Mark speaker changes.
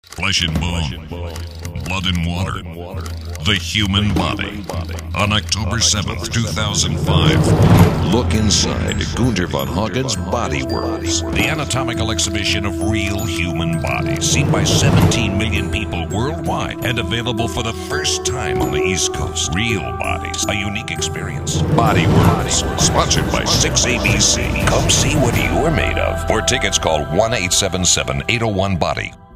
Speaker 1: Flesh and bone, blood and water, the human body. On October 7th, 2005, look inside Gunter von Hagen's Body Worlds, the anatomical exhibition of real human bodies, seen by 17 million people worldwide and available for the first time on the East Coast. Real bodies, a unique experience. Body Worlds, sponsored by 6ABC. Come see what you're made of. For tickets, call 1-877-801-BODY.